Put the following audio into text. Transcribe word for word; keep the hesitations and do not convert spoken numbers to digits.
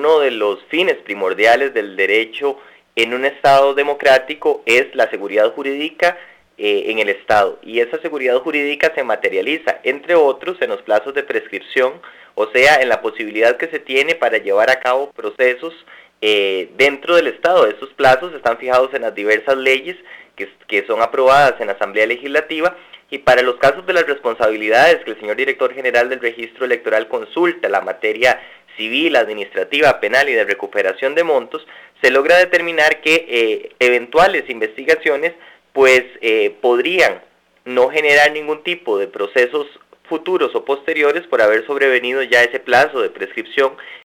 uno de los fines primordiales del derecho en un Estado democrático es la seguridad jurídica eh, en el Estado, y esa seguridad jurídica se materializa, entre otros, en los plazos de prescripción, o sea, en la posibilidad que se tiene para llevar a cabo procesos eh, dentro del Estado. Estos plazos están fijados en las diversas leyes que, que son aprobadas en la Asamblea Legislativa, y para los casos de las responsabilidades que el señor director general del registro electoral consulta, la materia civil, administrativa, penal y de recuperación de montos, se logra determinar que eh, eventuales investigaciones pues eh, podrían no generar ningún tipo de procesos futuros o posteriores por haber sobrevenido ya ese plazo de prescripción